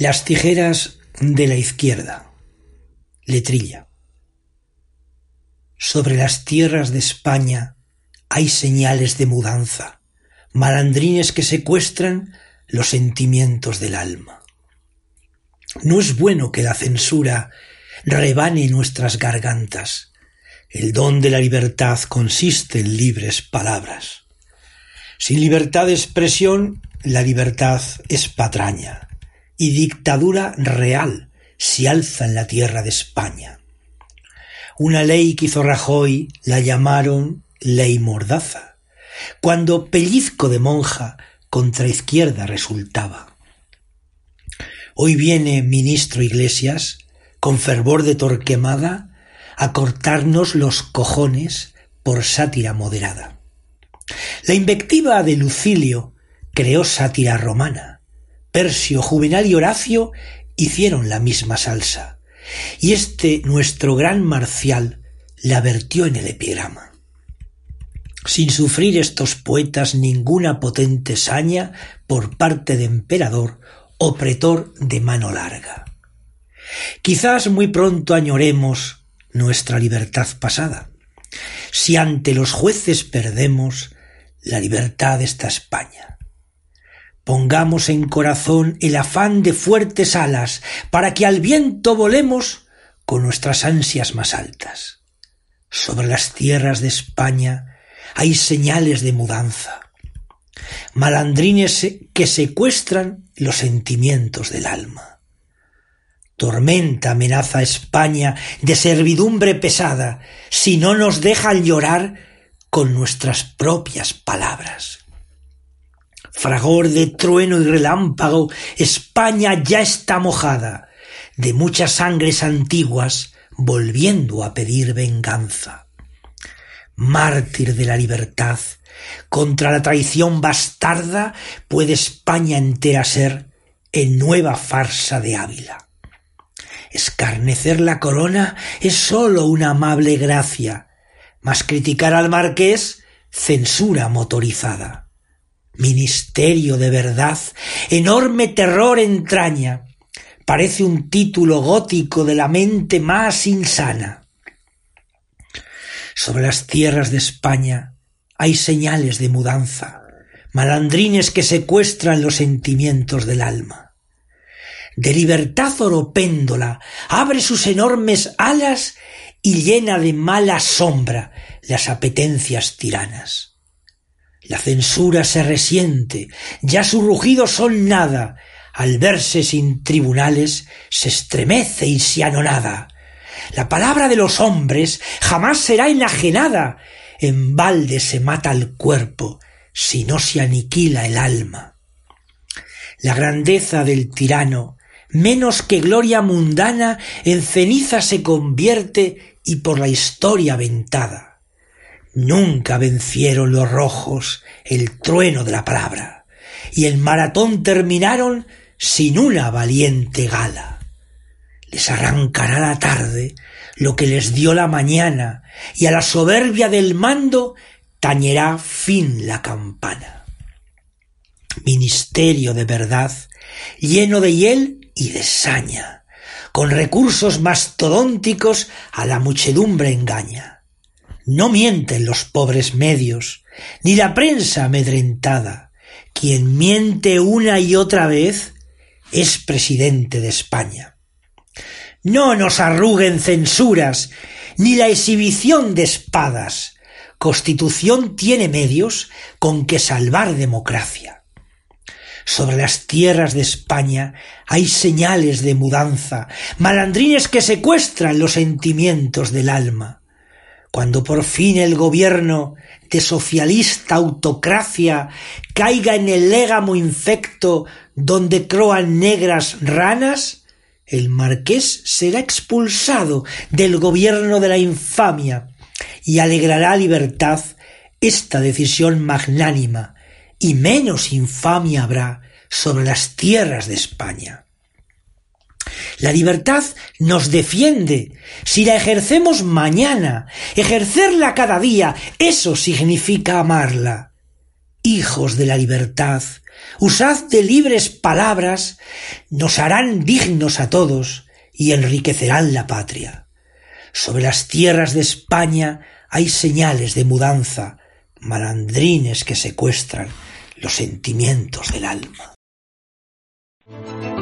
Las tijeras de la izquierda. Letrilla. Sobre las tierras de España hay señales de mudanza, malandrines que secuestran los sentimientos del alma. No es bueno que la censura rebane nuestras gargantas. El don de la libertad consiste en libres palabras. Sin libertad de expresión, la libertad es patraña, y dictadura real se alza en la tierra de España. Una ley que hizo Rajoy la llamaron ley mordaza, cuando pellizco de monja contra izquierda resultaba. Hoy viene ministro Iglesias, con fervor de Torquemada, a cortarnos los cojones por sátira moderada. La invectiva de Lucilio creó sátira romana. Persio, Juvenal y Horacio hicieron la misma salsa, y nuestro gran Marcial la vertió en el epigrama. Sin sufrir estos poetas ninguna potente saña por parte de emperador o pretor de mano larga. Quizás muy pronto añoremos nuestra libertad pasada. Si ante los jueces perdemos la libertad de esta España. Pongamos en corazón el afán de fuertes alas para que al viento volemos con nuestras ansias más altas. Sobre las tierras de España hay señales de mudanza, malandrines que secuestran los sentimientos del alma. Tormenta amenaza a España de servidumbre pesada si no nos dejan llorar con nuestras propias palabras. Fragor de trueno y relámpago, España ya está mojada, de muchas sangres antiguas volviendo a pedir venganza. Mártir de la libertad, contra la traición bastarda puede España entera ser en nueva farsa de Ávila. Escarnecer la corona es sólo una amable gracia, mas criticar al marqués, censura motorizada. Ministerio de verdad, enorme terror entraña, parece un título gótico de la mente más insana. Sobre las tierras de España hay señales de mudanza, malandrines que secuestran los sentimientos del alma. De libertad oropéndola abre sus enormes alas y llena de mala sombra las apetencias tiranas. La censura se resiente, ya sus rugidos son nada, al verse sin tribunales se estremece y se anonada. La palabra de los hombres jamás será enajenada, en balde se mata el cuerpo si no se aniquila el alma. La grandeza del tirano, menos que gloria mundana, en ceniza se convierte y por la historia aventada. Nunca vencieron los rojos el trueno de la palabra, y el maratón terminaron sin una valiente gala. Les arrancará la tarde lo que les dio la mañana, y a la soberbia del mando tañerá fin la campana. Ministerio de verdad, lleno de hiel y de saña, con recursos mastodónticos a la muchedumbre engaña. No mienten los pobres medios, ni la prensa amedrentada. Quien miente una y otra vez es presidente de España. No nos arruguen censuras, ni la exhibición de espadas. Constitución tiene medios con que salvar democracia. Sobre las tierras de España hay señales de mudanza, malandrines que secuestran los sentimientos del alma. Cuando por fin el gobierno de socialista autocracia caiga en el légamo infecto donde croan negras ranas, el marqués será expulsado del gobierno de la infamia y alegrará a libertad esta decisión magnánima, y menos infamia habrá sobre las tierras de España. La libertad nos defiende si la ejercemos mañana. Ejercerla cada día, eso significa amarla. Hijos de la libertad, Usad de libres palabras, nos harán dignos a todos y enriquecerán la patria. Sobre las tierras de España hay señales de mudanza, malandrines que secuestran los sentimientos del alma.